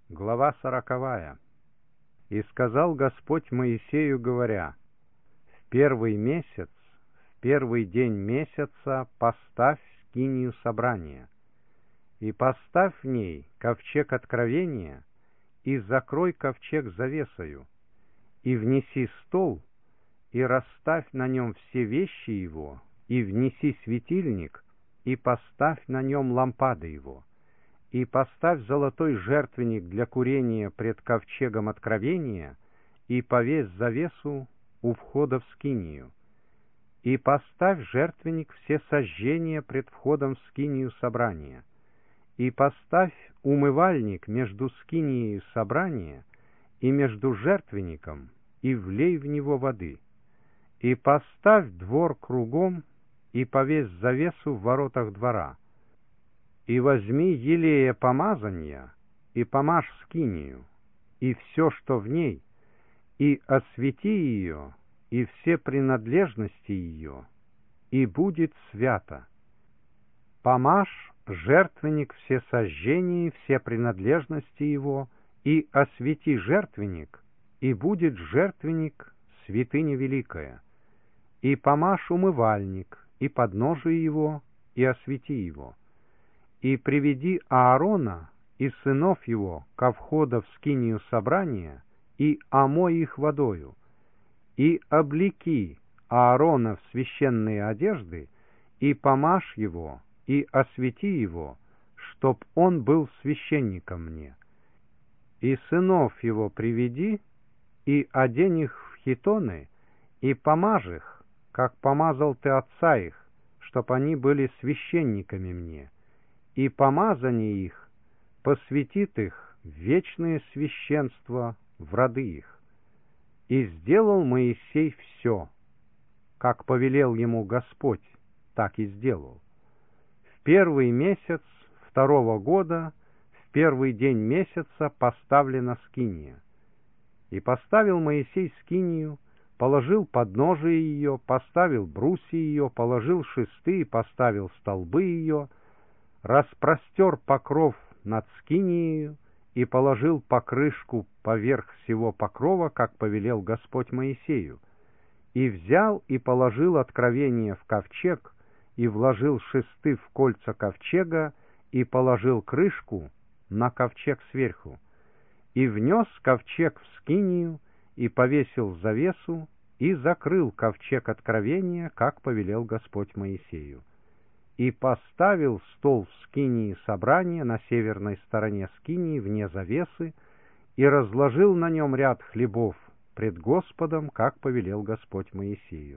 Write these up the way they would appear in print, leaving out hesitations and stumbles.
Глава 40. «И сказал Господь Моисею, говоря: в первый месяц, в первый день месяца поставь скинию собрания, и поставь в ней ковчег откровения, и закрой ковчег завесою, и внеси стол, и расставь на нем все вещи его, и внеси светильник, и поставь на нем лампады его, и поставь золотой жертвенник для курения пред ковчегом откровения, и повесь завесу у входа в скинию, и поставь жертвенник все сожжения пред входом в скинию собрания, и поставь умывальник между скинией собрания и между жертвенником, и влей в него воды, и поставь двор кругом, и повесь завесу в воротах двора, и возьми елея помазания, и помажь скинию, и все, что в ней, и освети ее, и все принадлежности ее, и будет свято. Помажь жертвенник все сожжения, все принадлежности его, и освети жертвенник, и будет жертвенник святыня великая. И помажь умывальник, и подножие его, и освети его. И приведи Аарона и сынов его ко входу в скинию собрания, и омой их водою, и облеки Аарона в священные одежды, и помажь его, и освети его, чтоб он был священником мне. И сынов его приведи, и одень их в хитоны, и помажь их, как помазал ты отца их, чтоб они были священниками мне. И помазание их посвятит их в вечное священство в роды их. И сделал Моисей все, как повелел ему Господь, так и сделал. В первый месяц второго года, в первый день месяца поставлена скиния. И поставил Моисей скинию, положил подножие ее, поставил брусья ее, положил шесты и поставил столбы ее, распростер покров над скинией и положил покрышку поверх всего покрова, как повелел Господь Моисею, и взял и положил откровение в ковчег, и вложил шесты в кольца ковчега, и положил крышку на ковчег сверху, и внес ковчег в скинию, и повесил завесу, и закрыл ковчег откровения, как повелел Господь Моисею. И поставил стол в скинии собрания на северной стороне скинии вне завесы, и разложил на нем ряд хлебов пред Господом, как повелел Господь Моисею.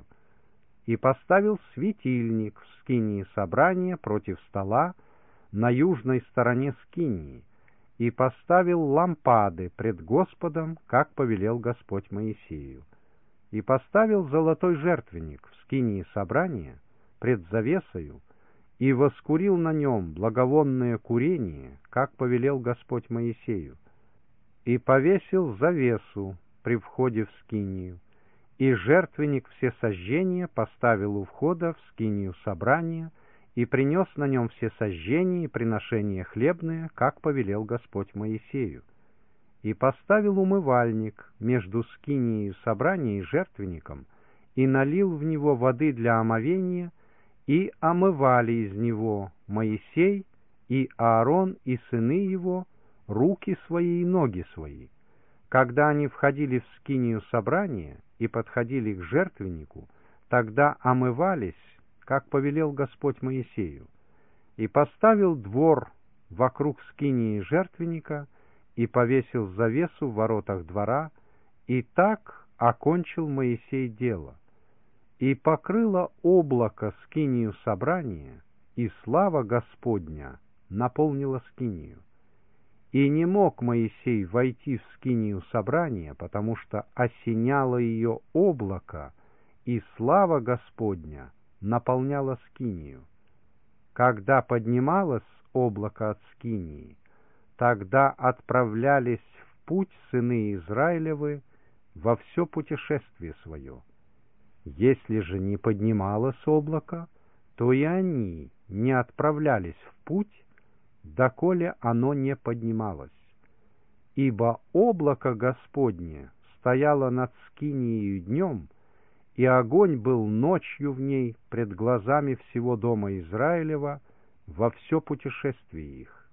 И поставил светильник в скинии собрания против стола на южной стороне скинии, и поставил лампады пред Господом, как повелел Господь Моисею. И поставил золотой жертвенник в скинии собрания пред завесою, и воскурил на нем благовонное курение, как повелел Господь Моисею, и повесил завесу при входе в скинию, и жертвенник всесожжения поставил у входа в скинию собрания, и принес на нем все сожжения и приношения хлебные, как повелел Господь Моисею, и поставил умывальник между скинией собрания и жертвенником, и налил в него воды для омовения, и омывали из него Моисей и Аарон и сыны его руки свои и ноги свои. Когда они входили в скинию собрания и подходили к жертвеннику, тогда омывались, как повелел Господь Моисею. И поставил двор вокруг скинии жертвенника, и повесил завесу в воротах двора, и так окончил Моисей дело. И покрыло облако скинию собрания, и слава Господня наполнила скинию. И не мог Моисей войти в скинию собрания, потому что осеняло ее облако, и слава Господня наполняла скинию. Когда поднималось облако от скинии, тогда отправлялись в путь сыны Израилевы во все путешествие свое. Если же не поднималось облако, то и они не отправлялись в путь, доколе оно не поднималось. ибо облако Господне стояло над скинией днем, и огонь был ночью в ней пред глазами всего дома Израилева во все путешествие их.